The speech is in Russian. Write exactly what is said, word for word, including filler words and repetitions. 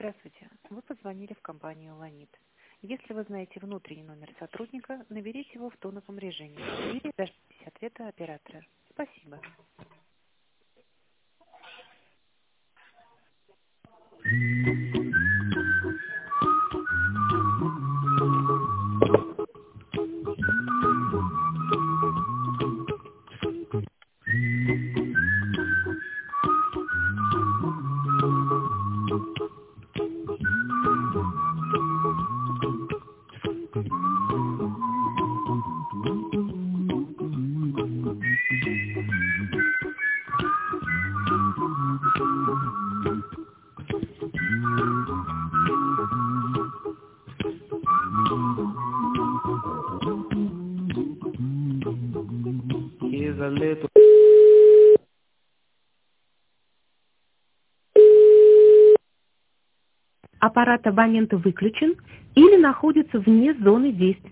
Здравствуйте. Вы позвонили в компанию «Ланит». Если вы знаете внутренний номер сотрудника, наберите его в тоновом режиме или дождитесь ответа оператора. Спасибо. Here's a little. Аппарат абонента выключен или находится вне зоны действия.